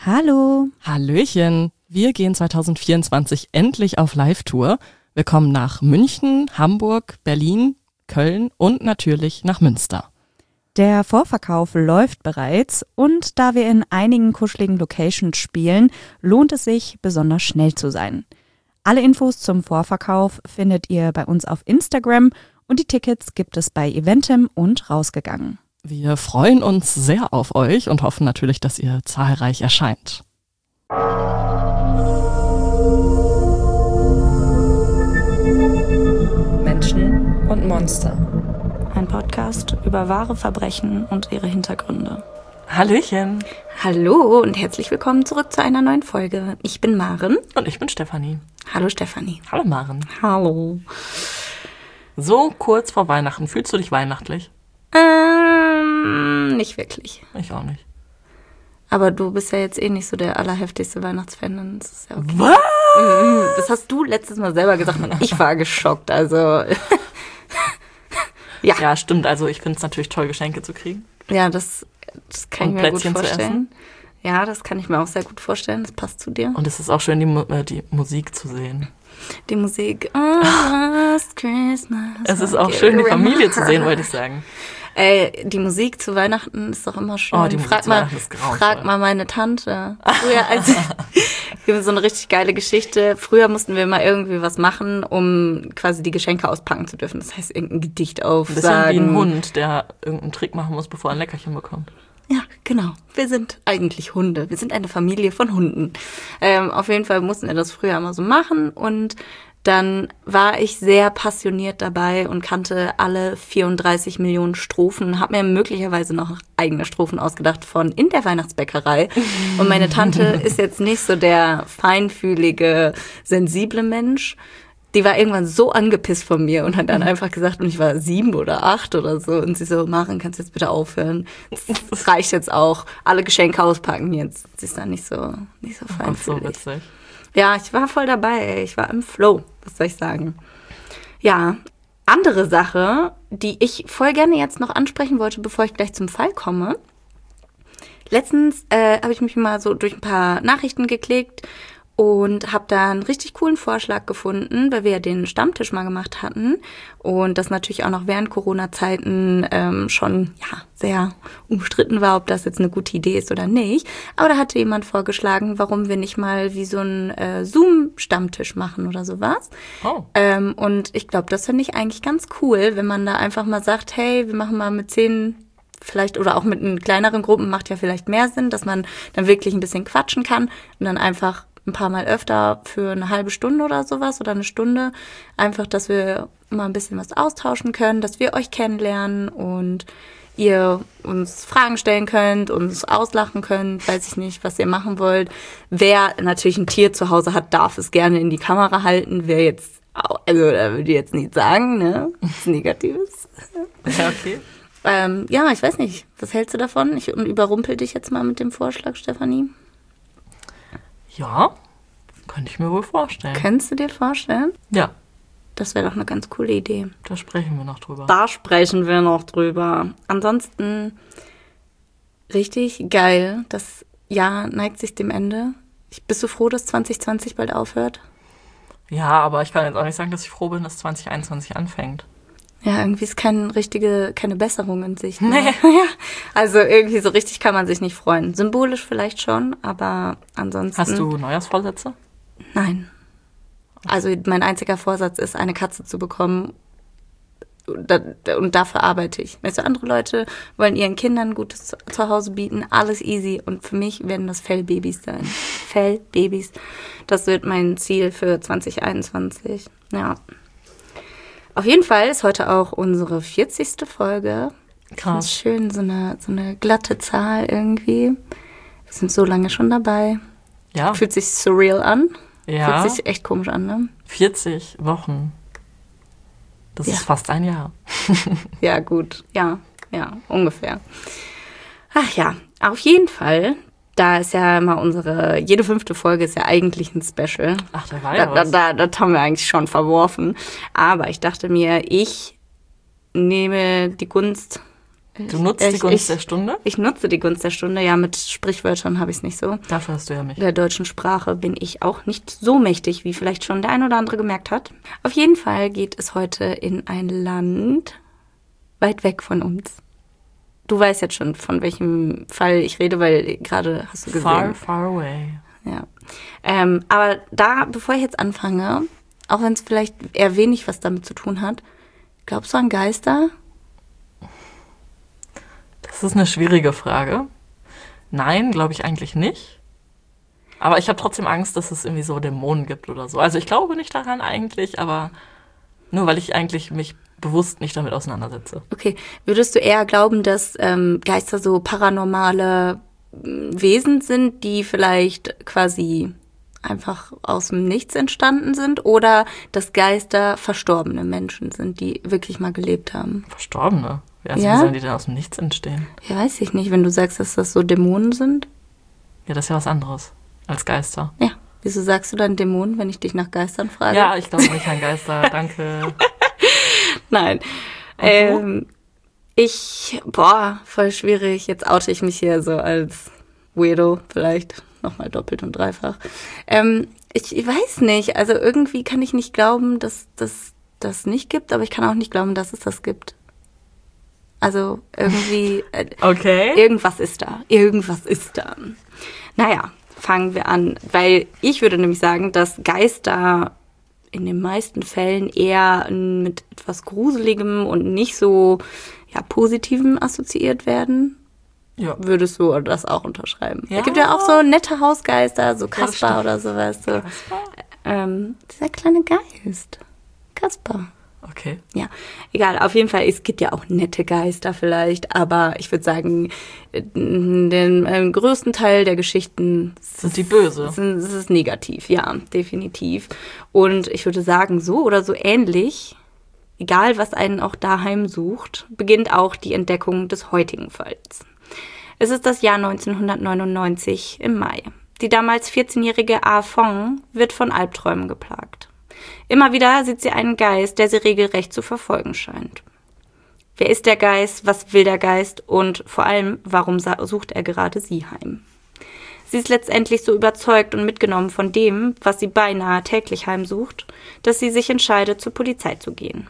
Hallo. Hallöchen. Wir gehen 2024 endlich auf Live-Tour. Wir kommen nach München, Hamburg, Berlin, Köln und natürlich nach Münster. Der Vorverkauf läuft bereits und da wir in einigen kuscheligen Locations spielen, lohnt es sich, besonders schnell zu sein. Alle Infos zum Vorverkauf findet ihr bei uns auf Instagram und die Tickets gibt es bei Eventim und Rausgegangen. Wir freuen uns sehr auf euch und hoffen natürlich, dass ihr zahlreich erscheint. Menschen und Monster. Ein Podcast über wahre Verbrechen und ihre Hintergründe. Hallöchen. Hallo und herzlich willkommen zurück zu einer neuen Folge. Ich bin Maren. Und ich bin Stefanie. Hallo Stefanie. Hallo Maren. Hallo. So kurz vor Weihnachten. Fühlst du dich weihnachtlich? Nicht wirklich. Ich auch nicht. Aber du bist ja jetzt eh nicht so der allerheftigste Weihnachtsfan. Dann ist es ja okay. Was? Das hast du letztes Mal selber gesagt und ich war geschockt. Also Ja, stimmt. Also ich finde es natürlich toll, Geschenke zu kriegen. ja, das kann Und ich mir gut Plätzchen zu vorstellen. Ja, das kann ich mir auch sehr gut vorstellen. Das passt zu dir. Und es ist auch schön, die Musik zu sehen. Die Musik. Last Christmas. Es ist auch schön, die Familie zu sehen, wollte ich sagen. Die Musik zu Weihnachten ist doch immer schön. Oh, die Musik zu Weihnachten ist grauenvoll. Frag mal meine Tante. Früher, wir haben so eine richtig geile Geschichte. Früher mussten wir mal irgendwie was machen, um quasi die Geschenke auspacken zu dürfen. Das heißt, irgendein Gedicht Ein bisschen aufsagen. wie ein Hund, der irgendeinen Trick machen muss, bevor er ein Leckerchen bekommt. Ja, genau. Wir sind eigentlich Hunde. Wir sind eine Familie von Hunden. Auf jeden Fall mussten wir das früher immer so machen und dann war ich sehr passioniert dabei und kannte alle 34 Millionen Strophen, habe mir möglicherweise noch eigene Strophen ausgedacht von In der Weihnachtsbäckerei. Und meine Tante ist jetzt nicht so der feinfühlige, sensible Mensch. Die war irgendwann so angepisst von mir und hat dann einfach gesagt, und ich war 7 oder 8 oder so, und sie so, Maren, kannst du jetzt bitte aufhören? Das reicht jetzt auch. Alle Geschenke auspacken jetzt. Sie ist dann nicht so feinfühlig. So witzig. Ja, ich war voll dabei, ey. Ich war im Flow, was soll ich sagen. Ja, andere Sache, die ich voll gerne jetzt noch ansprechen wollte, bevor ich gleich zum Fall komme. Letztens habe ich mich mal so durch ein paar Nachrichten geklickt und habe da einen richtig coolen Vorschlag gefunden, weil wir ja den Stammtisch mal gemacht hatten und das natürlich auch noch während Corona-Zeiten schon sehr umstritten war, ob das jetzt eine gute Idee ist oder nicht. Aber da hatte jemand vorgeschlagen, warum wir nicht mal wie so einen Zoom-Stammtisch machen oder sowas. Oh. Und ich glaube, das finde ich eigentlich ganz cool, wenn man da einfach mal sagt, hey, wir machen mal mit 10 vielleicht oder auch mit kleineren Gruppen, macht ja vielleicht mehr Sinn, dass man dann wirklich ein bisschen quatschen kann und dann einfach ein paar Mal öfter für eine halbe Stunde oder sowas oder eine Stunde. Einfach, dass wir mal ein bisschen was austauschen können, dass wir euch kennenlernen und ihr uns Fragen stellen könnt, uns auslachen könnt, weiß ich nicht, was ihr machen wollt. Wer natürlich ein Tier zu Hause hat, darf es gerne in die Kamera halten. Wer jetzt, also da würde ich jetzt nicht sagen, ne? Was Negatives. Ja, okay. Ja, ich weiß nicht. Was hältst du davon? Ich überrumpel dich jetzt mal mit dem Vorschlag, Stefanie. Ja, könnte ich mir wohl vorstellen. Könntest du dir vorstellen? Ja, Das wäre doch eine ganz coole Idee. da sprechen wir noch drüber. Da sprechen wir noch drüber. Ansonsten richtig geil. Das Jahr neigt sich dem Ende. Bist du froh, dass 2020 bald aufhört? Ja, aber ich kann jetzt auch nicht sagen, dass ich froh bin, dass 2021 anfängt. Ja, irgendwie ist keine Besserung in sich. Ne? Nee. Ja, also irgendwie so richtig kann man sich nicht freuen. Symbolisch vielleicht schon, aber ansonsten... Hast du Neujahrsvorsätze? Nein. Also mein einziger Vorsatz ist, eine Katze zu bekommen. Und dafür arbeite ich. Weißt du, andere Leute wollen ihren Kindern gutes Zuhause bieten, alles easy. Und für mich werden das Fellbabys sein. Fellbabys. Das wird mein Ziel für 2021. Ja. Auf jeden Fall ist heute auch unsere 40. Folge. Krass. Ist schön, so eine glatte Zahl irgendwie. Wir sind so lange schon dabei. Ja, Fühlt sich surreal an. ja. Fühlt sich echt komisch an, ne? 40 Wochen. Das Ja. ist fast ein Jahr. Ja, gut. Ja, ungefähr. Ach ja, auf jeden Fall. Da ist ja immer jede 5. Folge ist ja eigentlich ein Special. Ach, da war ja was. Das haben wir eigentlich schon verworfen. Aber ich dachte mir, ich nehme die Gunst Du nutzt die Gunst der Stunde? Ich nutze die Gunst der Stunde, ja, mit Sprichwörtern habe ich es nicht so. Dafür hast du ja mich. Der deutschen Sprache bin ich auch nicht so mächtig, wie vielleicht schon der ein oder andere gemerkt hat. Auf jeden Fall geht es heute in ein Land weit weg von uns. Du weißt jetzt schon, von welchem Fall ich rede, weil gerade hast du gesehen. Far, far away. Ja. Aber da, bevor ich jetzt anfange, auch wenn es vielleicht eher wenig was damit zu tun hat, glaubst du an Geister? Das ist eine schwierige Frage. Nein, glaube ich eigentlich nicht. Aber ich habe trotzdem Angst, dass es irgendwie so Dämonen gibt oder so. Also ich glaube nicht daran eigentlich, aber nur weil ich eigentlich mich bewusst nicht damit auseinandersetze. Okay, würdest du eher glauben, dass Geister so paranormale Wesen sind, die vielleicht quasi einfach aus dem Nichts entstanden sind, oder dass Geister verstorbene Menschen sind, die wirklich mal gelebt haben? Verstorbene? Wie Ja? sollen die denn aus dem Nichts entstehen? Ja, weiß ich nicht, wenn du sagst, dass das so Dämonen sind. Ja, das ist ja was anderes als Geister. Ja. Wieso sagst du dann Dämonen, wenn ich dich nach Geistern frage? Ja, ich glaube nicht an Geister, danke. Nein. Voll schwierig. Jetzt oute ich mich hier so als Weirdo, vielleicht nochmal doppelt und dreifach. Ich weiß nicht, also irgendwie kann ich nicht glauben, dass das nicht gibt, aber ich kann auch nicht glauben, dass es das gibt. Also irgendwie, Okay. irgendwas ist da. Irgendwas ist da. Naja, fangen wir an. Weil ich würde nämlich sagen, dass Geister in den meisten Fällen eher mit etwas Gruseligem und nicht so Positivem assoziiert werden. Ja. Würdest du das auch unterschreiben? Ja. Es gibt ja auch so nette Hausgeister, so das Kaspar stimmt. oder sowas. So. Kaspar? Dieser kleine Geist. Kaspar. Okay. Ja, egal. Auf jeden Fall, es gibt ja auch nette Geister vielleicht, aber ich würde sagen, den größten Teil der Geschichten Sind die böse? es ist negativ, ja, definitiv. Und ich würde sagen, so oder so ähnlich, egal was einen auch daheim sucht, beginnt auch die Entdeckung des heutigen Falls. Es ist das Jahr 1999 im Mai. Die damals 14-jährige Ah Fong wird von Albträumen geplagt. Immer wieder sieht sie einen Geist, der sie regelrecht zu verfolgen scheint. Wer ist der Geist, was will der Geist und vor allem, warum sucht er gerade sie heim? Sie ist letztendlich so überzeugt und mitgenommen von dem, was sie beinahe täglich heimsucht, dass sie sich entscheidet, zur Polizei zu gehen.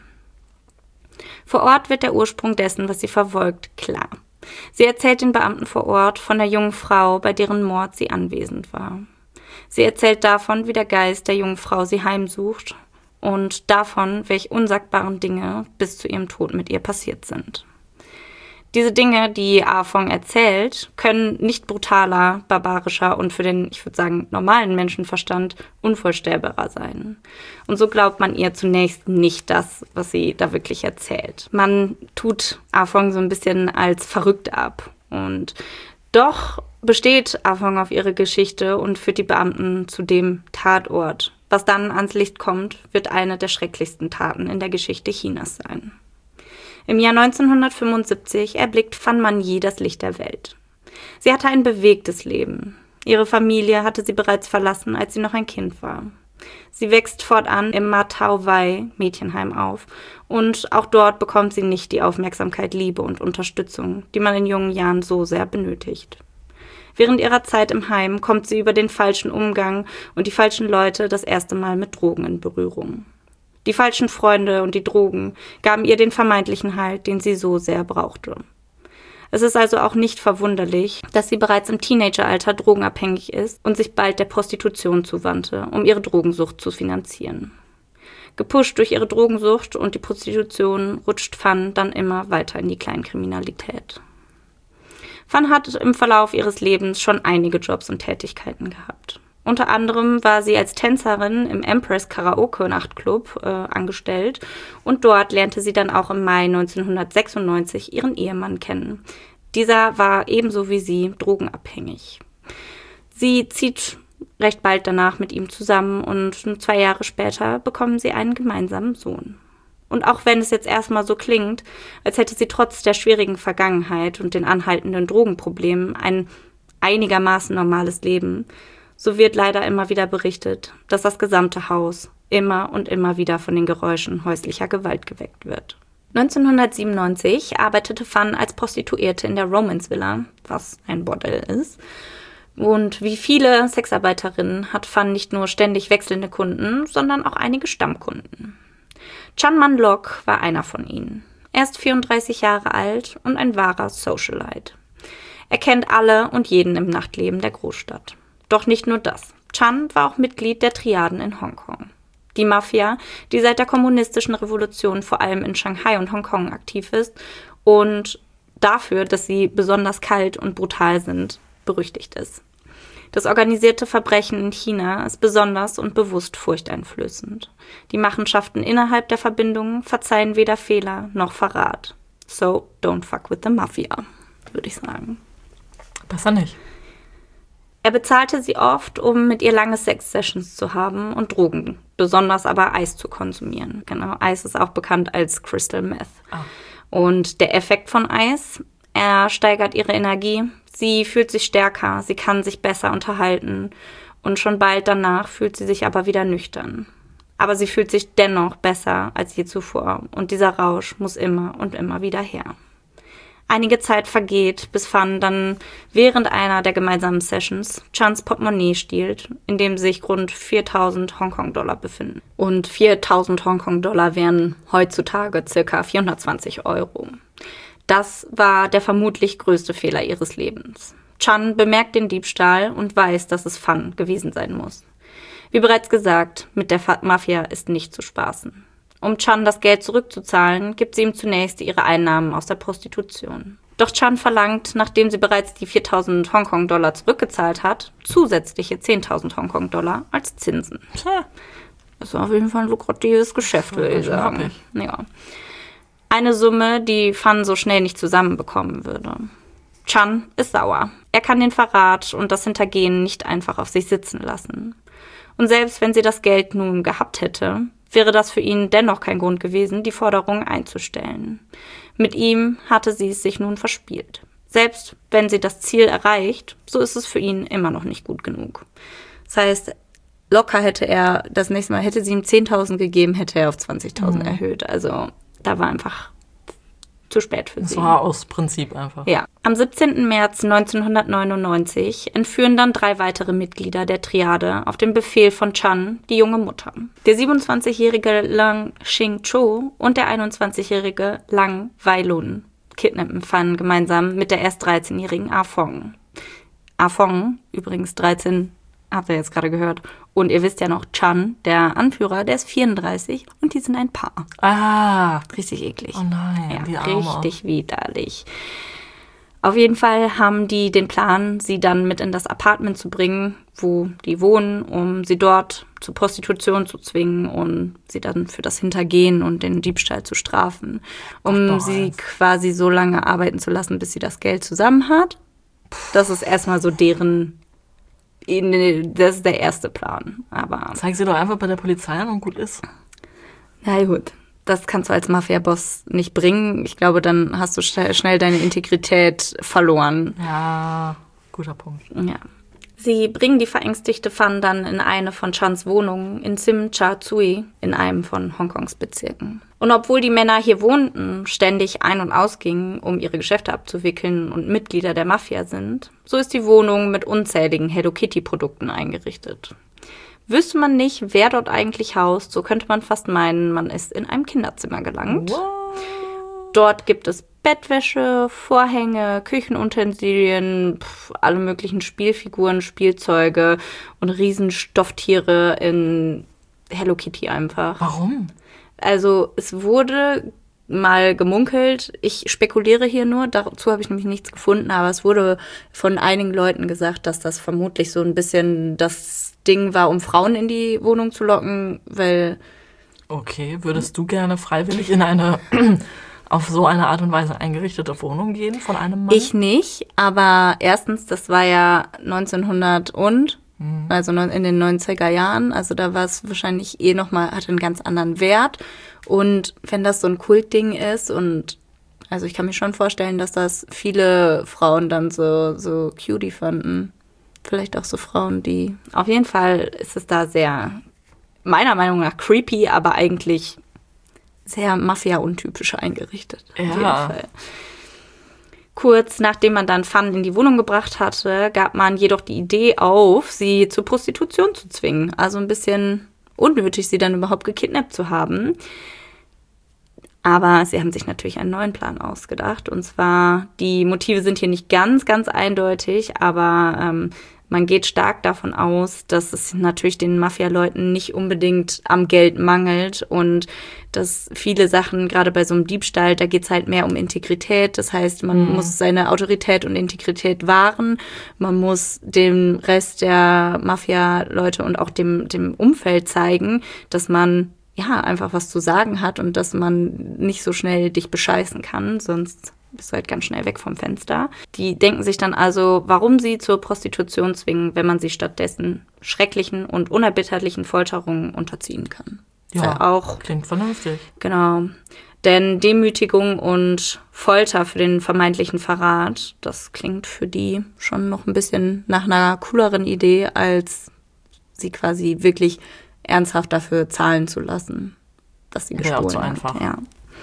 Vor Ort wird der Ursprung dessen, was sie verfolgt, klar. Sie erzählt den Beamten vor Ort von der jungen Frau, bei deren Mord sie anwesend war. Sie erzählt davon, wie der Geist der jungen Frau sie heimsucht und davon, welche unsagbaren Dinge bis zu ihrem Tod mit ihr passiert sind. Diese Dinge, die Ah Fong erzählt, können nicht brutaler, barbarischer und für den, ich würde sagen, normalen Menschenverstand unvorstellbarer sein. Und so glaubt man ihr zunächst nicht das, was sie da wirklich erzählt. Man tut Ah Fong so ein bisschen als verrückt ab. Und doch besteht Ah Fong auf ihre Geschichte und führt die Beamten zu dem Tatort. Was dann ans Licht kommt, wird eine der schrecklichsten Taten in der Geschichte Chinas sein. Im Jahr 1975 erblickt Fan Man-yi das Licht der Welt. Sie hatte ein bewegtes Leben. Ihre Familie hatte sie bereits verlassen, als sie noch ein Kind war. Sie wächst fortan im Ma Tau Wai Mädchenheim auf und auch dort bekommt sie nicht die Aufmerksamkeit, Liebe und Unterstützung, die man in jungen Jahren so sehr benötigt. Während ihrer Zeit im Heim kommt sie über den falschen Umgang und die falschen Leute das erste Mal mit Drogen in Berührung. Die falschen Freunde und die Drogen gaben ihr den vermeintlichen Halt, den sie so sehr brauchte. Es ist also auch nicht verwunderlich, dass sie bereits im Teenageralter drogenabhängig ist und sich bald der Prostitution zuwandte, um ihre Drogensucht zu finanzieren. Gepusht durch ihre Drogensucht und die Prostitution rutscht Fan dann immer weiter in die Kleinkriminalität. Fan hat im Verlauf ihres Lebens schon einige Jobs und Tätigkeiten gehabt. Unter anderem war sie als Tänzerin im Empress Karaoke Nachtclub angestellt und dort lernte sie dann auch im Mai 1996 ihren Ehemann kennen. Dieser war ebenso wie sie drogenabhängig. Sie zieht recht bald danach mit ihm zusammen und 2 Jahre später bekommen sie einen gemeinsamen Sohn. Und auch wenn es jetzt erstmal so klingt, als hätte sie trotz der schwierigen Vergangenheit und den anhaltenden Drogenproblemen ein einigermaßen normales Leben, so wird leider immer wieder berichtet, dass das gesamte Haus immer und immer wieder von den Geräuschen häuslicher Gewalt geweckt wird. 1997 arbeitete Fan als Prostituierte in der Romance Villa, was ein Bordell ist. Und wie viele Sexarbeiterinnen hat Fan nicht nur ständig wechselnde Kunden, sondern auch einige Stammkunden. Chan Man Lok war einer von ihnen. Er ist 34 Jahre alt und ein wahrer Socialite. Er kennt alle und jeden im Nachtleben der Großstadt. Doch nicht nur das. Chan war auch Mitglied der Triaden in Hongkong. Die Mafia, die seit der kommunistischen Revolution vor allem in Shanghai und Hongkong aktiv ist und dafür, dass sie besonders kalt und brutal sind, berüchtigt ist. Das organisierte Verbrechen in China ist besonders und bewusst furchteinflößend. Die Machenschaften innerhalb der Verbindungen verzeihen weder Fehler noch Verrat. So, don't fuck with the Mafia, würde ich sagen. Besser nicht. Er bezahlte sie oft, um mit ihr lange Sex-Sessions zu haben und Drogen, besonders aber Eis zu konsumieren. Genau, Eis ist auch bekannt als Crystal Meth. Und der Effekt von Eis, er steigert ihre Energie, sie fühlt sich stärker, sie kann sich besser unterhalten und schon bald danach fühlt sie sich aber wieder nüchtern. Aber sie fühlt sich dennoch besser als je zuvor und dieser Rausch muss immer und immer wieder her. Einige Zeit vergeht, bis Fan dann während einer der gemeinsamen Sessions Chans Portemonnaie stiehlt, in dem sich rund 4.000 Hongkong-Dollar befinden. Und 4.000 Hongkong-Dollar wären heutzutage ca. 420 Euro. Das war der vermutlich größte Fehler ihres Lebens. Chan bemerkt den Diebstahl und weiß, dass es Fan gewesen sein muss. Wie bereits gesagt, mit der Mafia ist nicht zu spaßen. Um Chan das Geld zurückzuzahlen, gibt sie ihm zunächst ihre Einnahmen aus der Prostitution. Doch Chan verlangt, nachdem sie bereits die 4.000 Hongkong-Dollar zurückgezahlt hat, zusätzliche 10.000 Hongkong-Dollar als Zinsen. Das ist auf jeden Fall ein lukratives Geschäft, würde ich sagen. Ja. Eine Summe, die Fan so schnell nicht zusammenbekommen würde. Chan ist sauer. Er kann den Verrat und das Hintergehen nicht einfach auf sich sitzen lassen. Und selbst wenn sie das Geld nun gehabt hätte, wäre das für ihn dennoch kein Grund gewesen, die Forderung einzustellen. Mit ihm hatte sie es sich nun verspielt. Selbst wenn sie das Ziel erreicht, so ist es für ihn immer noch nicht gut genug. Das heißt, locker hätte er, das nächste Mal hätte sie ihm 10.000 gegeben, hätte er auf 20.000 erhöht. Also da war einfach zu spät für sie. Das war aus Prinzip einfach. Ja. Am 17. März 1999 entführen dann 3 weitere Mitglieder der Triade auf den Befehl von Chan die junge Mutter. Der 27-jährige Lang Xing-Cho und der 21-jährige Lang Wai-Lun kidnappen Fan gemeinsam mit der erst 13-jährigen A-Fong. A-Fong, übrigens 13, habt ihr jetzt gerade gehört. Und ihr wisst ja noch, Chan, der Anführer, der ist 34 und die sind ein Paar. Ah. Richtig eklig. Oh nein, ja, die Arme. richtig widerlich. Auf jeden Fall haben die den Plan, sie dann mit in das Apartment zu bringen, wo die wohnen, um sie dort zur Prostitution zu zwingen und sie dann für das Hintergehen und den Diebstahl zu strafen. Um sie quasi so lange arbeiten zu lassen, bis sie das Geld zusammen hat. Das ist erstmal so deren... Das ist der erste Plan. Aber zeig sie doch einfach bei der Polizei an und gut ist. Na gut, das kannst du als Mafia-Boss nicht bringen. Ich glaube, dann hast du schnell deine Integrität verloren. Ja, guter Punkt. Ja. Sie bringen die verängstigte Fan dann in eine von Chans Wohnungen in Tsim Sha Tsui, in einem von Hongkongs Bezirken. Und obwohl die Männer hier wohnten, ständig ein- und ausgingen, um ihre Geschäfte abzuwickeln und Mitglieder der Mafia sind, so ist die Wohnung mit unzähligen Hello Kitty-Produkten eingerichtet. Wüsste man nicht, wer dort eigentlich haust, so könnte man fast meinen, man ist in einem Kinderzimmer gelangt. What? Dort gibt es Bettwäsche, Vorhänge, Küchenutensilien, alle möglichen Spielfiguren, Spielzeuge und Riesenstofftiere in Hello Kitty einfach. Warum? Also es wurde mal gemunkelt, ich spekuliere hier nur, dazu habe ich nämlich nichts gefunden, aber es wurde von einigen Leuten gesagt, dass das vermutlich so ein bisschen das Ding war, um Frauen in die Wohnung zu locken, weil... Okay, würdest du gerne freiwillig in eine auf so eine Art und Weise eingerichtete Wohnung gehen von einem Mann? Ich nicht, aber erstens, das war ja 1900 also in den 90er Jahren, also da war es wahrscheinlich hatte einen ganz anderen Wert. Und wenn das so ein Kultding ist und also ich kann mir schon vorstellen, dass das viele Frauen dann so cutie fanden. Vielleicht auch so Frauen, die... Auf jeden Fall ist es da sehr, meiner Meinung nach, creepy, aber eigentlich sehr Mafia-untypisch eingerichtet. Auf jeden Ja. Fall. Kurz nachdem man dann Fan in die Wohnung gebracht hatte, gab man jedoch die Idee auf, sie zur Prostitution zu zwingen. Also ein bisschen unnötig, sie dann überhaupt gekidnappt zu haben. Aber sie haben sich natürlich einen neuen Plan ausgedacht. Und zwar, die Motive sind hier nicht ganz, ganz eindeutig, aber man geht stark davon aus, dass es natürlich den Mafia-Leuten nicht unbedingt am Geld mangelt und dass viele Sachen, gerade bei so einem Diebstahl, da geht es halt mehr um Integrität. Das heißt, man muss seine Autorität und Integrität wahren. Man muss dem Rest der Mafia-Leute und auch dem Umfeld zeigen, dass man ja einfach was zu sagen hat und dass man nicht so schnell dich bescheißen kann, sonst bist du halt ganz schnell weg vom Fenster. Die denken sich dann also, warum sie zur Prostitution zwingen, wenn man sie stattdessen schrecklichen und unerbitterlichen Folterungen unterziehen kann. Ja, auch klingt vernünftig. Genau. Denn Demütigung und Folter für den vermeintlichen Verrat, das klingt für die schon noch ein bisschen nach einer cooleren Idee, als sie quasi wirklich ernsthaft dafür zahlen zu lassen, dass sie Wäre auch gestohlen zu hat. einfach. Ja.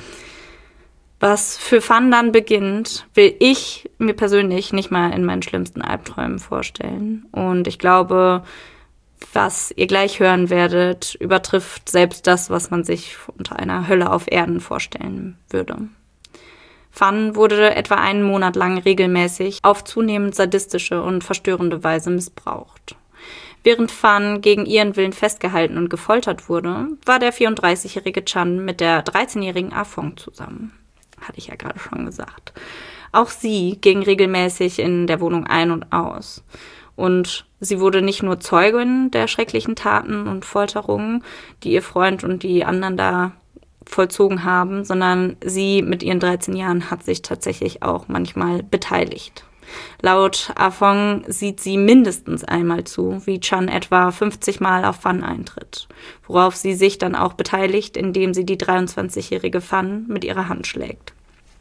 Was für Fan dann beginnt, will ich mir persönlich nicht mal in meinen schlimmsten Albträumen vorstellen. Und ich glaube, was ihr gleich hören werdet, übertrifft selbst das, was man sich unter einer Hölle auf Erden vorstellen würde. Fan wurde etwa einen Monat lang regelmäßig auf zunehmend sadistische und verstörende Weise missbraucht. Während Fan gegen ihren Willen festgehalten und gefoltert wurde, war der 34-jährige Chan mit der 13-jährigen Afong zusammen. Hatte ich ja gerade schon gesagt. Auch sie ging regelmäßig in der Wohnung ein und aus. Und sie wurde nicht nur Zeugin der schrecklichen Taten und Folterungen, die ihr Freund und die anderen da vollzogen haben, sondern sie mit ihren 13 Jahren hat sich tatsächlich auch manchmal beteiligt. Laut Afong sieht sie mindestens einmal zu, wie Chan etwa 50 Mal auf Fan eintritt, worauf sie sich dann auch beteiligt, indem sie die 23-jährige Fan mit ihrer Hand schlägt.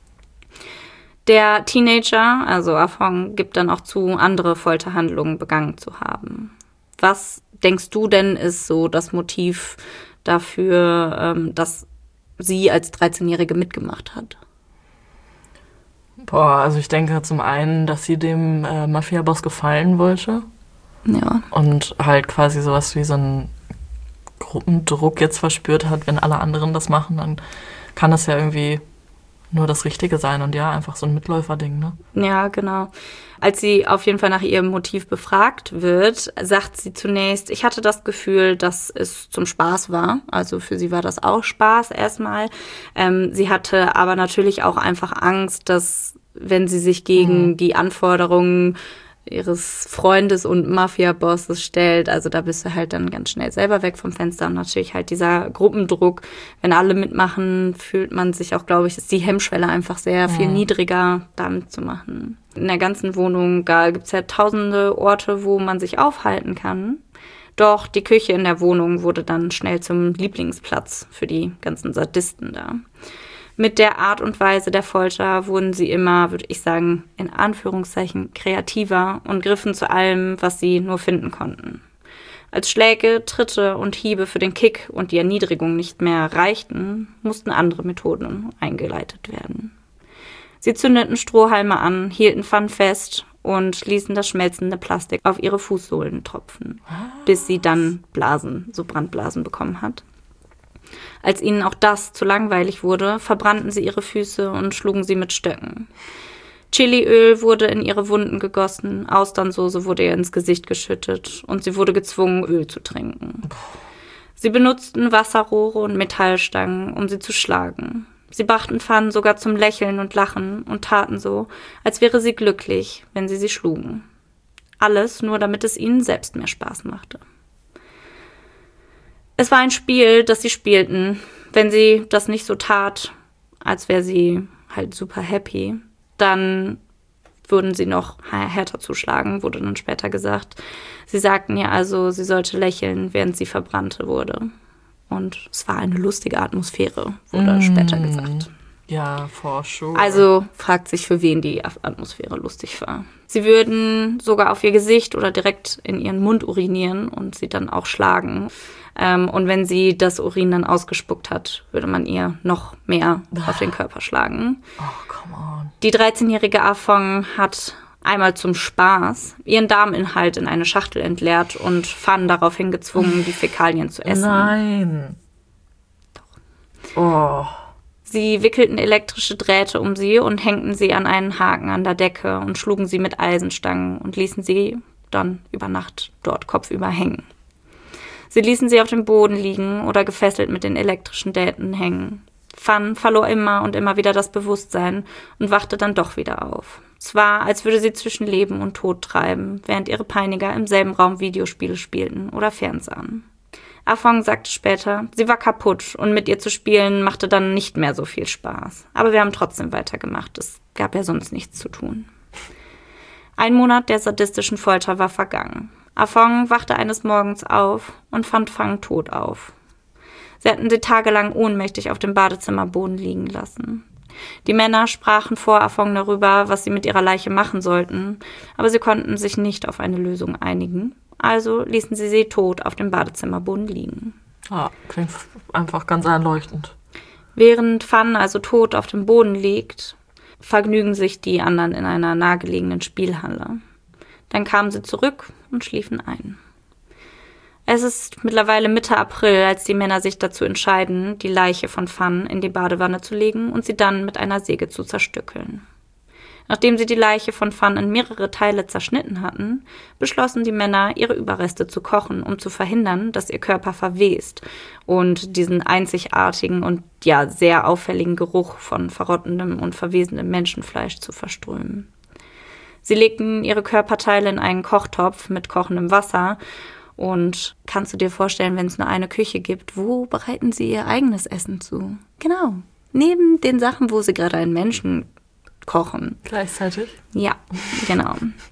Der Teenager, also Afong, gibt dann auch zu, andere Folterhandlungen begangen zu haben. Was denkst du denn ist so das Motiv dafür, dass sie als 13-Jährige mitgemacht hat? Boah, also ich denke zum einen, dass sie dem Mafia-Boss gefallen wollte. Ja. Und halt quasi sowas wie so einen Gruppendruck jetzt verspürt hat, wenn alle anderen das machen, dann kann das ja irgendwie nur das Richtige sein und ja, einfach so ein Mitläuferding, ne? Ja, genau. Als sie auf jeden Fall nach ihrem Motiv befragt wird, sagt sie zunächst, ich hatte das Gefühl, dass es zum Spaß war. Also für sie war das auch Spaß erstmal. Sie hatte aber natürlich auch einfach Angst, dass wenn sie sich gegen die Anforderungen ihres Freundes und Mafia-Bosses stellt, also da bist du halt dann ganz schnell selber weg vom Fenster und natürlich halt dieser Gruppendruck, wenn alle mitmachen, fühlt man sich auch, glaube ich, ist die Hemmschwelle einfach sehr viel niedriger, da mitzumachen. In der ganzen Wohnung gibt es ja tausende Orte, wo man sich aufhalten kann. Doch die Küche in der Wohnung wurde dann schnell zum Lieblingsplatz für die ganzen Sadisten da. Mit der Art und Weise der Folter wurden sie immer, würde ich sagen, in Anführungszeichen kreativer und griffen zu allem, was sie nur finden konnten. Als Schläge, Tritte und Hiebe für den Kick und die Erniedrigung nicht mehr reichten, mussten andere Methoden eingeleitet werden. Sie zündeten Strohhalme an, hielten Fan fest und ließen das schmelzende Plastik auf ihre Fußsohlen tropfen, bis sie dann Brandblasen bekommen hat. Als ihnen auch das zu langweilig wurde, verbrannten sie ihre Füße und schlugen sie mit Stöcken. Chiliöl wurde in ihre Wunden gegossen, Austernsoße wurde ihr ins Gesicht geschüttet und sie wurde gezwungen, Öl zu trinken. Sie benutzten Wasserrohre und Metallstangen, um sie zu schlagen. Sie brachten Fan sogar zum Lächeln und Lachen und taten so, als wäre sie glücklich, wenn sie schlugen. Alles nur, damit es ihnen selbst mehr Spaß machte. Es war ein Spiel, das sie spielten. Wenn sie das nicht so tat, als wäre sie halt super happy, dann würden sie noch härter zuschlagen, wurde dann später gesagt. Sie sagten ihr also, sie sollte lächeln, während sie verbrannt wurde. Und es war eine lustige Atmosphäre, wurde später gesagt. Ja, for sure. Also fragt sich, für wen die Atmosphäre lustig war. Sie würden sogar auf ihr Gesicht oder direkt in ihren Mund urinieren und sie dann auch schlagen. Und wenn sie das Urin dann ausgespuckt hat, würde man ihr noch mehr auf den Körper schlagen. Oh, come on. Die 13-jährige Afong hat einmal zum Spaß ihren Darminhalt in eine Schachtel entleert und Fan daraufhin gezwungen, die Fäkalien zu essen. Nein. Oh. Sie wickelten elektrische Drähte um sie und hängten sie an einen Haken an der Decke und schlugen sie mit Eisenstangen und ließen sie dann über Nacht dort kopfüber hängen. Sie ließen sie auf dem Boden liegen oder gefesselt mit den elektrischen Drähten hängen. Fan verlor immer und immer wieder das Bewusstsein und wachte dann doch wieder auf. Es war, als würde sie zwischen Leben und Tod treiben, während ihre Peiniger im selben Raum Videospiele spielten oder fernsahen. Afong sagte später, sie war kaputt und mit ihr zu spielen machte dann nicht mehr so viel Spaß. Aber wir haben trotzdem weitergemacht. Es gab ja sonst nichts zu tun. Ein Monat der sadistischen Folter war vergangen. Afong wachte eines Morgens auf und fand Fan tot auf. Sie hatten sie tagelang ohnmächtig auf dem Badezimmerboden liegen lassen. Die Männer sprachen vor Afong darüber, was sie mit ihrer Leiche machen sollten, aber sie konnten sich nicht auf eine Lösung einigen. Also ließen sie tot auf dem Badezimmerboden liegen. Ja, klingt einfach ganz einleuchtend. Während Fan also tot auf dem Boden liegt, vergnügen sich die anderen in einer nahegelegenen Spielhalle. Dann kamen sie zurück und schliefen ein. Es ist mittlerweile Mitte April, als die Männer sich dazu entscheiden, die Leiche von Fan in die Badewanne zu legen und sie dann mit einer Säge zu zerstückeln. Nachdem sie die Leiche von Fan in mehrere Teile zerschnitten hatten, beschlossen die Männer, ihre Überreste zu kochen, um zu verhindern, dass ihr Körper verwest und diesen einzigartigen und ja sehr auffälligen Geruch von verrottendem und verwesendem Menschenfleisch zu verströmen. Sie legten ihre Körperteile in einen Kochtopf mit kochendem Wasser und kannst du dir vorstellen, wenn es nur eine Küche gibt, wo bereiten sie ihr eigenes Essen zu? Genau, neben den Sachen, wo sie gerade einen Menschen kochen. Gleichzeitig? Ja, genau.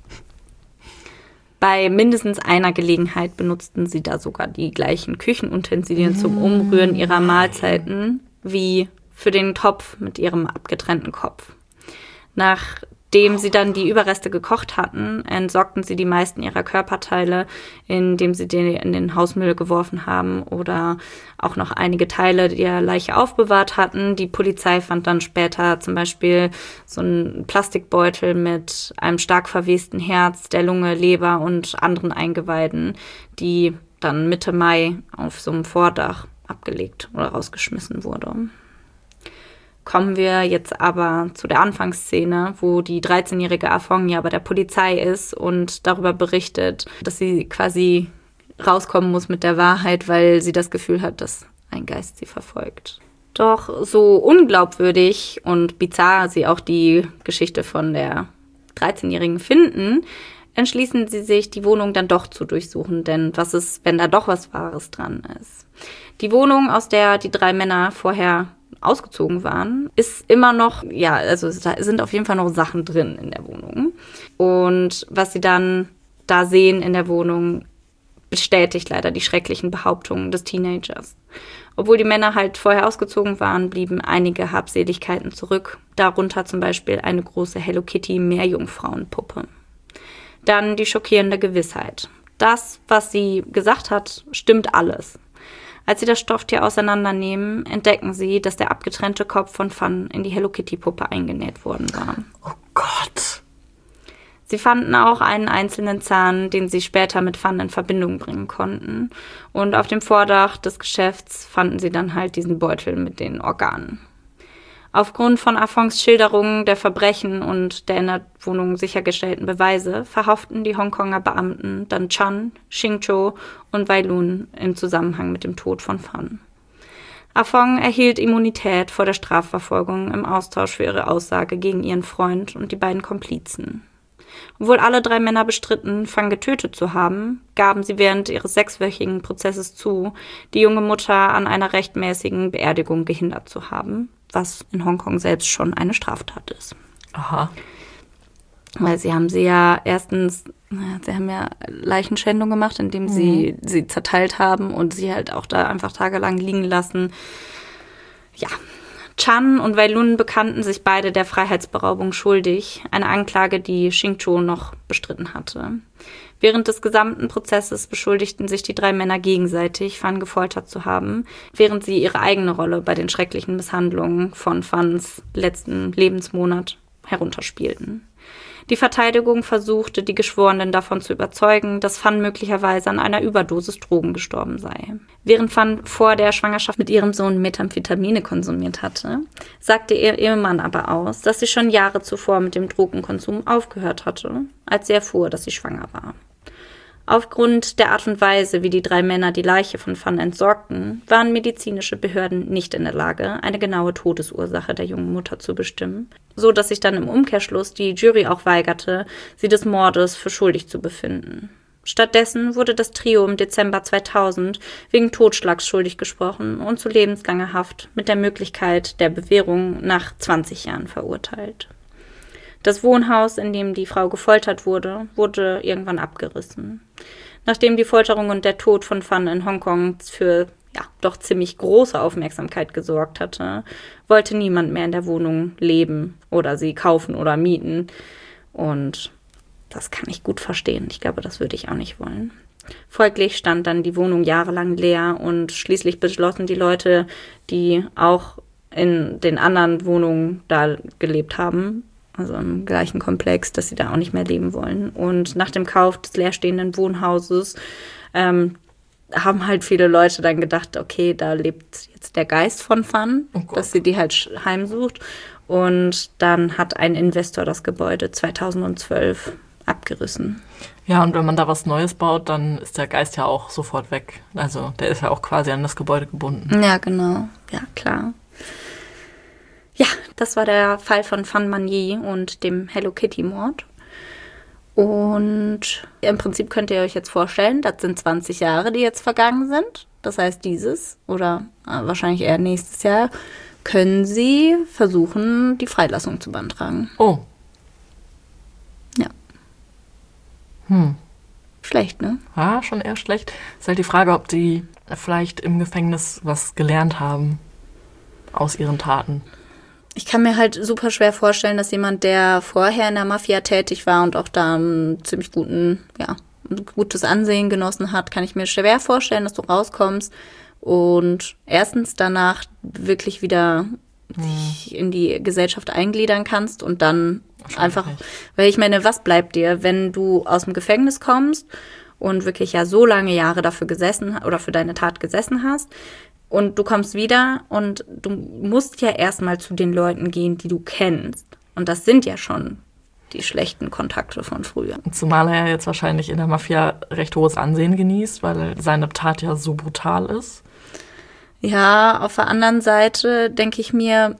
Bei mindestens einer Gelegenheit benutzten sie da sogar die gleichen Küchenutensilien zum Umrühren ihrer Mahlzeiten wie für den Topf mit ihrem abgetrennten Kopf. Nachdem sie dann die Überreste gekocht hatten, entsorgten sie die meisten ihrer Körperteile, indem sie die in den Hausmüll geworfen haben oder auch noch einige Teile der Leiche aufbewahrt hatten. Die Polizei fand dann später zum Beispiel so einen Plastikbeutel mit einem stark verwesten Herz, der Lunge, Leber und anderen Eingeweiden, die dann Mitte Mai auf so einem Vordach abgelegt oder rausgeschmissen wurde. Kommen wir jetzt aber zu der Anfangsszene, wo die 13-jährige Afong ja bei der Polizei ist und darüber berichtet, dass sie quasi rauskommen muss mit der Wahrheit, weil sie das Gefühl hat, dass ein Geist sie verfolgt. Doch so unglaubwürdig und bizarr sie auch die Geschichte von der 13-Jährigen finden, entschließen sie sich, die Wohnung dann doch zu durchsuchen, denn was ist, wenn da doch was Wahres dran ist? Die Wohnung, aus der die 3 Männer vorher ausgezogen waren, ist immer noch, ja, also da sind auf jeden Fall noch Sachen drin in der Wohnung. Und was sie dann da sehen in der Wohnung, bestätigt leider die schrecklichen Behauptungen des Teenagers. Obwohl die Männer halt vorher ausgezogen waren, blieben einige Habseligkeiten zurück, darunter zum Beispiel eine große Hello Kitty Meerjungfrauenpuppe. Dann die schockierende Gewissheit. Das, was sie gesagt hat, stimmt alles. Als sie das Stofftier auseinandernehmen, entdecken sie, dass der abgetrennte Kopf von Fan in die Hello Kitty-Puppe eingenäht worden war. Oh Gott. Sie fanden auch einen einzelnen Zahn, den sie später mit Fan in Verbindung bringen konnten. Und auf dem Vordach des Geschäfts fanden sie dann halt diesen Beutel mit den Organen. Aufgrund von Afongs Schilderungen der Verbrechen und der in der Wohnung sichergestellten Beweise verhafteten die Hongkonger Beamten dann Chan, Xingqiu und Wei Lun im Zusammenhang mit dem Tod von Fan. Afong erhielt Immunität vor der Strafverfolgung im Austausch für ihre Aussage gegen ihren Freund und die beiden Komplizen. Obwohl alle 3 Männer bestritten, Fan getötet zu haben, gaben sie während ihres 6-wöchigen Prozesses zu, die junge Mutter an einer rechtmäßigen Beerdigung gehindert zu haben, was in Hongkong selbst schon eine Straftat ist. Aha. Weil sie haben ja Leichenschändung gemacht, indem sie zerteilt haben und sie halt auch da einfach tagelang liegen lassen. Ja, Chan und Wei Lun bekannten sich beide der Freiheitsberaubung schuldig, eine Anklage, die Xing Zhou noch bestritten hatte. Während des gesamten Prozesses beschuldigten sich die 3 Männer gegenseitig, Fan gefoltert zu haben, während sie ihre eigene Rolle bei den schrecklichen Misshandlungen von Fans letzten Lebensmonat herunterspielten. Die Verteidigung versuchte, die Geschworenen davon zu überzeugen, dass Fan möglicherweise an einer Überdosis Drogen gestorben sei. Während Fan vor der Schwangerschaft mit ihrem Sohn Methamphetamine konsumiert hatte, sagte ihr Ehemann aber aus, dass sie schon Jahre zuvor mit dem Drogenkonsum aufgehört hatte, als sie erfuhr, dass sie schwanger war. Aufgrund der Art und Weise, wie die 3 Männer die Leiche von Fan entsorgten, waren medizinische Behörden nicht in der Lage, eine genaue Todesursache der jungen Mutter zu bestimmen, so dass sich dann im Umkehrschluss die Jury auch weigerte, sie des Mordes für schuldig zu befinden. Stattdessen wurde das Trio im Dezember 2000 wegen Totschlags schuldig gesprochen und zu lebenslanger Haft mit der Möglichkeit der Bewährung nach 20 Jahren verurteilt. Das Wohnhaus, in dem die Frau gefoltert wurde, wurde irgendwann abgerissen. Nachdem die Folterung und der Tod von Fan in Hongkong für doch ziemlich große Aufmerksamkeit gesorgt hatte, wollte niemand mehr in der Wohnung leben oder sie kaufen oder mieten. Und das kann ich gut verstehen. Ich glaube, das würde ich auch nicht wollen. Folglich stand dann die Wohnung jahrelang leer und schließlich beschlossen die Leute, die auch in den anderen Wohnungen da gelebt haben, also im gleichen Komplex, dass sie da auch nicht mehr leben wollen. Und nach dem Kauf des leerstehenden Wohnhauses haben halt viele Leute dann gedacht, okay, da lebt jetzt der Geist von Fan, dass sie die halt heimsucht. Und dann hat ein Investor das Gebäude 2012 abgerissen. Ja, und wenn man da was Neues baut, dann ist der Geist ja auch sofort weg. Also der ist ja auch quasi an das Gebäude gebunden. Ja, genau. Ja, klar. Ja, das war der Fall von Fan Man-yi und dem Hello Kitty-Mord. Und im Prinzip könnt ihr euch jetzt vorstellen, das sind 20 Jahre, die jetzt vergangen sind. Das heißt, dieses oder wahrscheinlich eher nächstes Jahr können sie versuchen, die Freilassung zu beantragen. Oh. Ja. Schlecht, ne? Ja, schon eher schlecht. Ist halt die Frage, ob die vielleicht im Gefängnis was gelernt haben aus ihren Taten. Ich kann mir halt super schwer vorstellen, dass jemand, der vorher in der Mafia tätig war und auch da ein gutes Ansehen genossen hat, kann ich mir schwer vorstellen, dass du rauskommst und erstens danach wirklich wieder dich in die Gesellschaft eingliedern kannst und dann einfach, weil ich meine, was bleibt dir, wenn du aus dem Gefängnis kommst und wirklich ja so lange Jahre dafür gesessen oder für deine Tat gesessen hast, und du kommst wieder und du musst ja erstmal zu den Leuten gehen, die du kennst. Und das sind ja schon die schlechten Kontakte von früher. Zumal er jetzt wahrscheinlich in der Mafia recht hohes Ansehen genießt, weil seine Tat ja so brutal ist. Ja, auf der anderen Seite denke ich mir,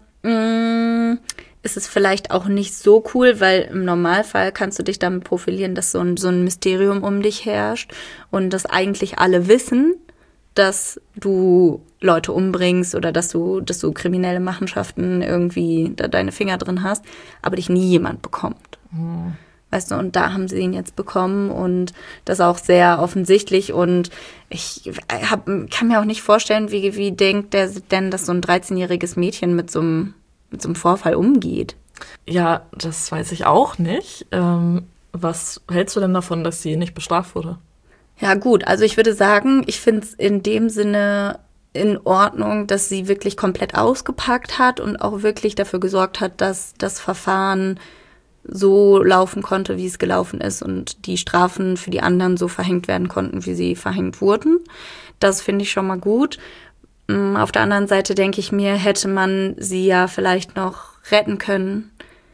ist es vielleicht auch nicht so cool, weil im Normalfall kannst du dich damit profilieren, dass so ein Mysterium um dich herrscht und dass eigentlich alle wissen, dass du Leute umbringst oder dass du kriminelle Machenschaften irgendwie da deine Finger drin hast, aber dich nie jemand bekommt. Weißt du, und da haben sie ihn jetzt bekommen und das auch sehr offensichtlich und ich kann mir auch nicht vorstellen, wie denkt der denn, dass so ein 13-jähriges Mädchen mit so einem Vorfall umgeht. Ja, das weiß ich auch nicht. Was hältst du denn davon, dass sie nicht bestraft wurde? Ja gut, also ich würde sagen, ich finde es in dem Sinne in Ordnung, dass sie wirklich komplett ausgepackt hat und auch wirklich dafür gesorgt hat, dass das Verfahren so laufen konnte, wie es gelaufen ist und die Strafen für die anderen so verhängt werden konnten, wie sie verhängt wurden. Das finde ich schon mal gut. Auf der anderen Seite denke ich mir, hätte man sie ja vielleicht noch retten können,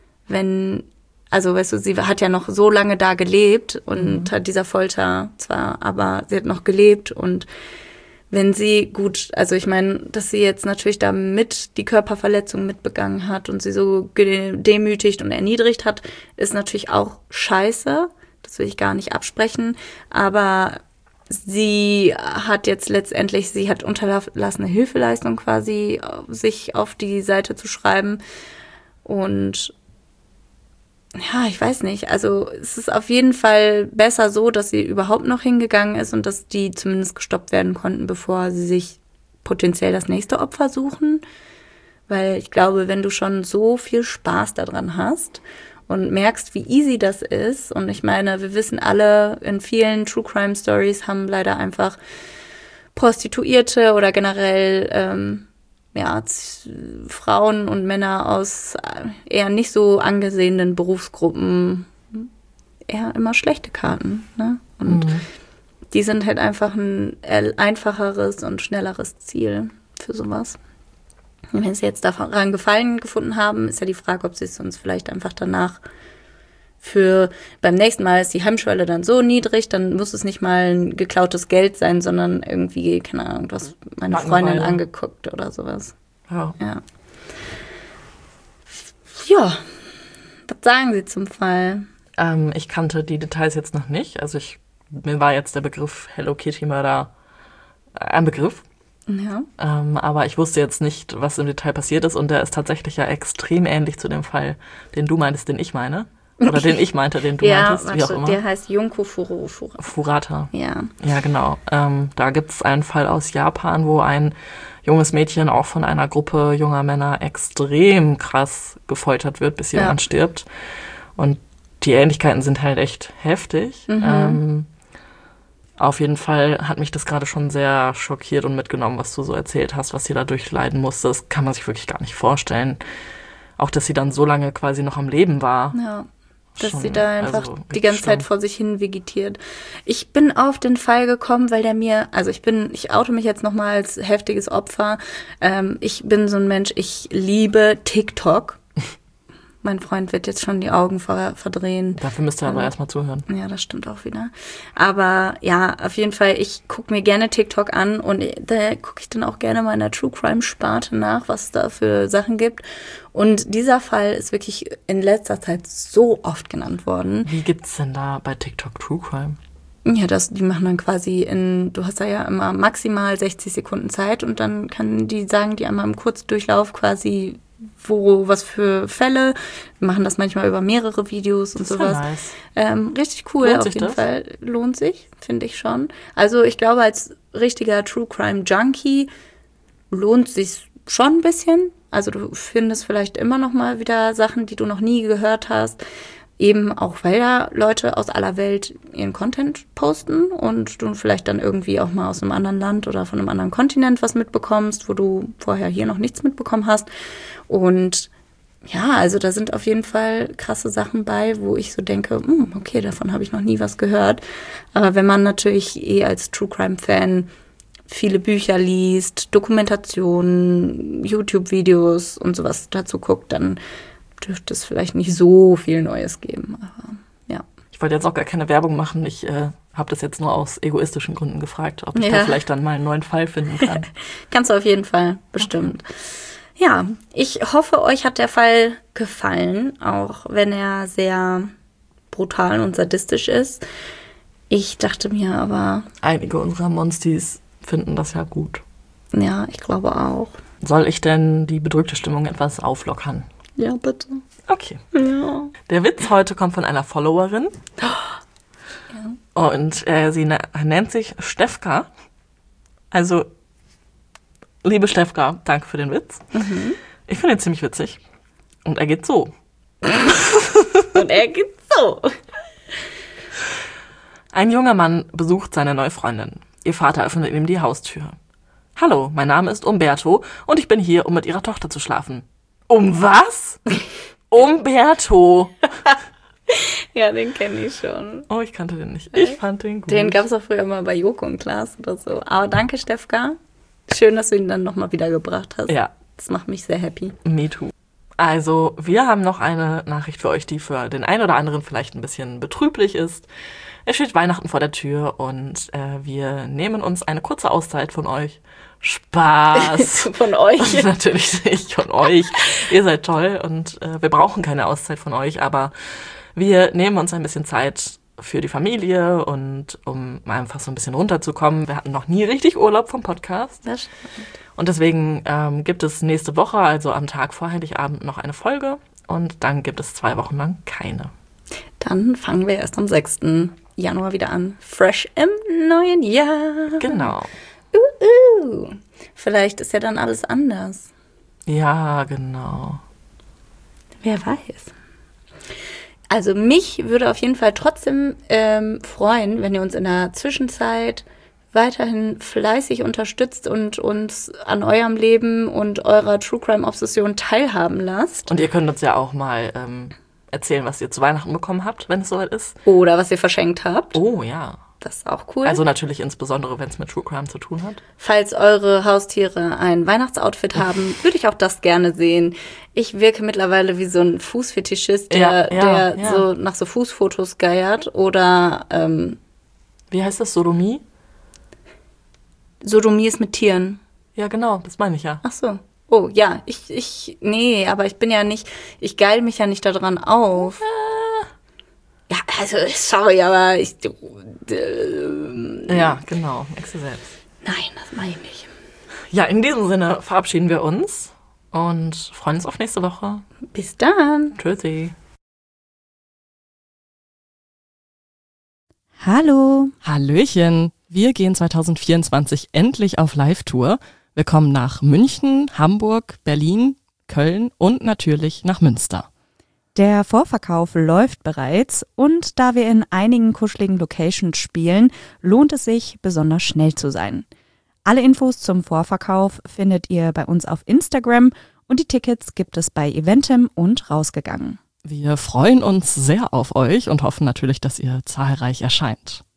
also weißt du, sie hat ja noch so lange da gelebt und hat dieser Folter zwar, aber sie hat noch gelebt und wenn sie also ich meine, dass sie jetzt natürlich damit die Körperverletzung mitbegangen hat und sie so gedemütigt und erniedrigt hat, ist natürlich auch scheiße, das will ich gar nicht absprechen, aber sie hat jetzt letztendlich, sie hat unterlassene Hilfeleistung quasi, sich auf die Seite zu schreiben und ja, ich weiß nicht. Also es ist auf jeden Fall besser so, dass sie überhaupt noch hingegangen ist und dass die zumindest gestoppt werden konnten, bevor sie sich potenziell das nächste Opfer suchen. Weil ich glaube, wenn du schon so viel Spaß daran hast und merkst, wie easy das ist, und ich meine, wir wissen alle, in vielen True Crime Stories haben leider einfach Prostituierte oder generell Frauen und Männer aus eher nicht so angesehenen Berufsgruppen eher immer schlechte Karten, ne? Und die sind halt einfach ein einfacheres und schnelleres Ziel für sowas. Und wenn sie jetzt daran Gefallen gefunden haben, ist ja die Frage, ob sie es uns vielleicht einfach danach beim nächsten Mal ist die Hemmschwelle dann so niedrig, dann muss es nicht mal ein geklautes Geld sein, sondern irgendwie, keine Ahnung, du hast meine Freundin angeguckt oder sowas. Ja. Ja, was sagen Sie zum Fall? Ich kannte die Details jetzt noch nicht. Also mir war jetzt der Begriff Hello Kitty Murder ein Begriff. Ja. Aber ich wusste jetzt nicht, was im Detail passiert ist. Und der ist tatsächlich ja extrem ähnlich zu dem Fall, den du meintest, den ich meine. Oder den ich meinte, den du meintest, wie auch immer. Der heißt Junko Furata. Ja. Ja, genau. Da gibt es einen Fall aus Japan, wo ein junges Mädchen auch von einer Gruppe junger Männer extrem krass gefoltert wird, bis jemand stirbt. Und die Ähnlichkeiten sind halt echt heftig. Auf jeden Fall hat mich das gerade schon sehr schockiert und mitgenommen, was du so erzählt hast, was sie da durchleiden musste. Das kann man sich wirklich gar nicht vorstellen. Auch, dass sie dann so lange quasi noch am Leben war. Ja. Dass sie da einfach die ganze Zeit vor sich hin vegetiert. Ich bin auf den Fall gekommen, weil der mir, also ich oute mich jetzt nochmal als heftiges Opfer. Ich bin so ein Mensch, ich liebe TikTok. Mein Freund wird jetzt schon die Augen verdrehen. Dafür müsst ihr aber erstmal zuhören. Ja, das stimmt auch wieder. Aber ja, auf jeden Fall, ich gucke mir gerne TikTok an und da gucke ich dann auch gerne mal in der True Crime Sparte nach, was es da für Sachen gibt. Und dieser Fall ist wirklich in letzter Zeit so oft genannt worden. Wie gibt's denn da bei TikTok True Crime? Ja, die machen dann quasi du hast da ja immer maximal 60 Sekunden Zeit und dann sagen die einmal im Kurzdurchlauf quasi, was für Fälle. Wir machen das manchmal über mehrere Videos und sowas. Ja nice. Richtig cool, Lohnt auf sich jeden das? Fall. Lohnt sich, finde ich schon. Also ich glaube, als richtiger True Crime Junkie lohnt sich schon ein bisschen. Also du findest vielleicht immer noch mal wieder Sachen, die du noch nie gehört hast. Eben auch, weil da Leute aus aller Welt ihren Content posten und du vielleicht dann irgendwie auch mal aus einem anderen Land oder von einem anderen Kontinent was mitbekommst, wo du vorher hier noch nichts mitbekommen hast. Und ja, also da sind auf jeden Fall krasse Sachen bei, wo ich so denke, okay, davon habe ich noch nie was gehört. Aber wenn man natürlich als True Crime Fan viele Bücher liest, Dokumentationen, YouTube-Videos und sowas dazu guckt, dann dürfte es vielleicht nicht so viel Neues geben. Aber ja. Ich wollte jetzt auch gar keine Werbung machen. Ich habe das jetzt nur aus egoistischen Gründen gefragt, ob ich da vielleicht dann mal einen neuen Fall finden kann. Kannst du auf jeden Fall, bestimmt. Okay. Ja, ich hoffe, euch hat der Fall gefallen, auch wenn er sehr brutal und sadistisch ist. Ich dachte mir aber... Einige unserer Monsties finden das ja gut. Ja, ich glaube auch. Soll ich denn die bedrückte Stimmung etwas auflockern? Ja, bitte. Okay. Ja. Der Witz heute kommt von einer Followerin. Ja. Und sie nennt sich Stefka. Also, liebe Stefka, danke für den Witz. Mhm. Ich finde ihn ziemlich witzig. Und er geht so. Ein junger Mann besucht seine neue Freundin. Ihr Vater öffnet ihm die Haustür. Hallo, mein Name ist Umberto und ich bin hier, um mit ihrer Tochter zu schlafen. Um was? Umberto. Ja, den kenne ich schon. Oh, ich kannte den nicht. Ich fand den gut. Den gab es auch früher mal bei Joko und Klaas oder so. Aber danke, Stefka. Schön, dass du ihn dann nochmal wiedergebracht hast. Ja. Das macht mich sehr happy. Me too. Also, wir haben noch eine Nachricht für euch, die für den einen oder anderen vielleicht ein bisschen betrüblich ist. Es steht Weihnachten vor der Tür und wir nehmen uns eine kurze Auszeit von euch. Spaß. Von euch? Natürlich nicht von euch. Ihr seid toll und wir brauchen keine Auszeit von euch, aber wir nehmen uns ein bisschen Zeit für die Familie und um einfach so ein bisschen runterzukommen. Wir hatten noch nie richtig Urlaub vom Podcast. Das stimmt. Und deswegen gibt es nächste Woche, also am Tag vor Heiligabend, noch eine Folge und dann gibt es 2 Wochen lang keine. Dann fangen wir erst am 6. Januar wieder an. Fresh im neuen Jahr. Genau. Vielleicht ist ja dann alles anders. Ja, genau. Wer weiß. Also mich würde auf jeden Fall trotzdem freuen, wenn ihr uns in der Zwischenzeit weiterhin fleißig unterstützt und uns an eurem Leben und eurer True Crime Obsession teilhaben lasst. Und ihr könnt uns ja auch mal erzählen, was ihr zu Weihnachten bekommen habt, wenn es soweit ist. Oder was ihr verschenkt habt. Oh ja. Das ist auch cool. Also natürlich insbesondere, wenn es mit True Crime zu tun hat. Falls eure Haustiere ein Weihnachtsoutfit haben, würde ich auch das gerne sehen. Ich wirke mittlerweile wie so ein Fußfetischist, der so nach so Fußfotos geiert. Oder wie heißt das? Sodomie? Sodomie ist mit Tieren. Ja, genau, das meine ich ja. Ach so. Oh, ja, nee, aber ich bin ja nicht, ich geil mich ja nicht daran auf. Ja, also, sorry, aber ja, genau, merkst du selbst. Nein, das meine ich nicht. Ja, in diesem Sinne verabschieden wir uns und freuen uns auf nächste Woche. Bis dann. Tschüssi. Hallo. Hallöchen, wir gehen 2024 endlich auf Live-Tour. Wir kommen nach München, Hamburg, Berlin, Köln und natürlich nach Münster. Der Vorverkauf läuft bereits und da wir in einigen kuscheligen Locations spielen, lohnt es sich, besonders schnell zu sein. Alle Infos zum Vorverkauf findet ihr bei uns auf Instagram und die Tickets gibt es bei Eventim und Rausgegangen. Wir freuen uns sehr auf euch und hoffen natürlich, dass ihr zahlreich erscheint.